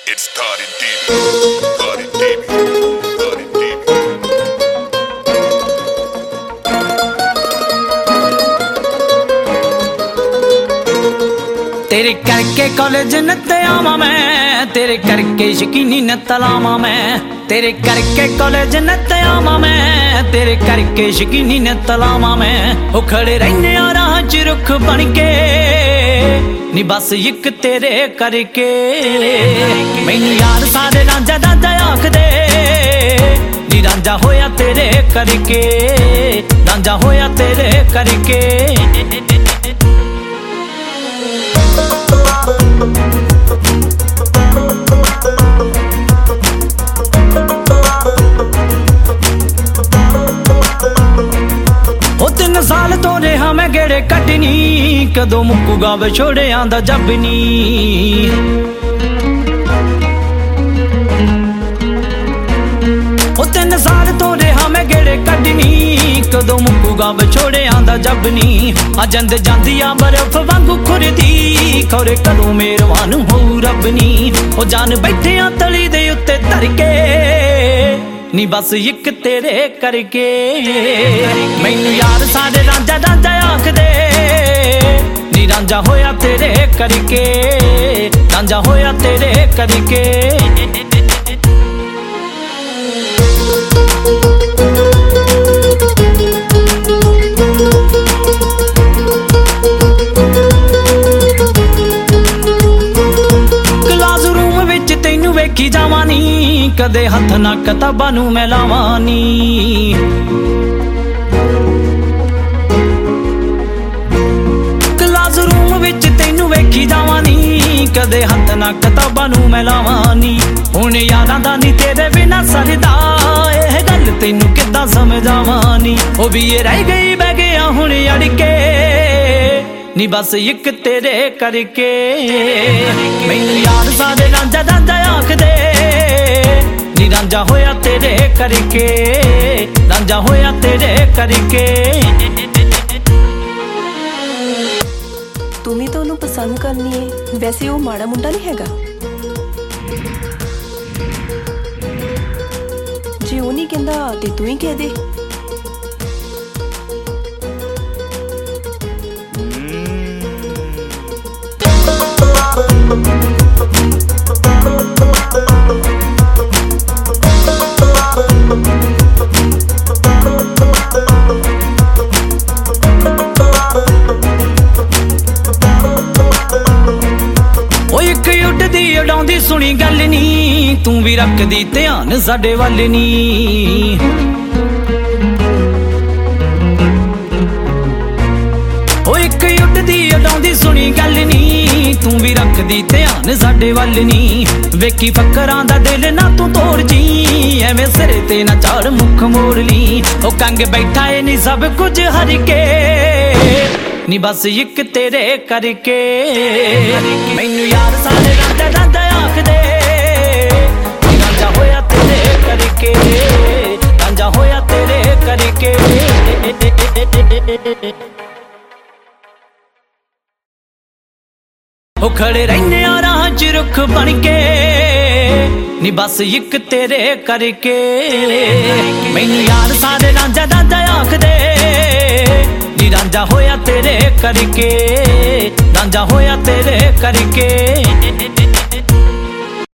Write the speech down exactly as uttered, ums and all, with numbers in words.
It started deep, started deep, started deep. तेरे करके college नत आवा मैं, तेरे करके शकीनी नत लावा मैं, तेरे करके कॉलेज नत आवा मैं, तेरे करके शकीनी नत लावा मैं। ओ खड़े रहने राह च रुख बन के नी बस इक तेरे करके, मैनू यार सारे रांझा रांझा आखदे नी रांझा होया तेरे करके, रांझा होया तेरे करके। ओ तीन साल तो रहा मैं गेड़े कटनी, कदों मुक्कूगा विछोड़ियां दा जब नी। ओ तीन साल तो रहा मैं गेड़े कटनी, कदों मुक्कूगा विछोड़ियां दा जब नी। आ जंद जांदी आ बर्फ वांगू खुरदी, खौरे कदों मेहरबान होऊ रब नी। ओ जान बैठे आ तली दे उत्ते धर के नी बस इक तेरे करके, मैनू यार सारे रांझा रांझा आखदे नी रांझा होया तेरे करके, रांझा होया तेरे करके। वेखी जावां नी कदे हथ ना किताबां नूं मैं लावां नी, क्लास रूम विच तैनू वेखी जावां नी कदे हथ ना किताबां नूं मैं लावां नी। हुण यारां दा नी तेरे बिना सरदा, इह गल तैनू किद्दां समझावां नी। ओ भी ये रह गई बह गया हुण अड़ के नी बस इक तेरे करके, मैनू यार सारे रांझा रांझा आखदे नी रांझा होया तेरे करके, रांझा होया तेरे करके। तू भी तो उन्हें पसंद करनी है, वैसे वो माड़ा मुंडा नहीं हैगा। जे वो नहीं कहंदा ते तू ही कह दे। उड़ाउंदी सुनी गल नी, तू भी रखदी ध्यान साडे वल नी। ओ इक उड़दी उड़ाउंदी सुनी गल नी, तू भी रखदी ध्यान साडे वल नी। वेखी फकरां दा दिल ना तू तोड़ जी, एवें सिरे ते ना चाड़ मुख मोड़ ली। ओ कंग बैठा ए नी सब कुछ हर के नी बस इक तेरे करके, मैनू यार सारे रांझा रांझा आखदे नी रांझा होया तेरे करके, रांझा होया तेरे करके। ओ खड़े रहने राह च रुख बन के नी बस इक तेरे करके, मैनू यार सारे रांझा रांझा आखदे नी रांझा होया तेरे करके, रांझा होया तेरे करके।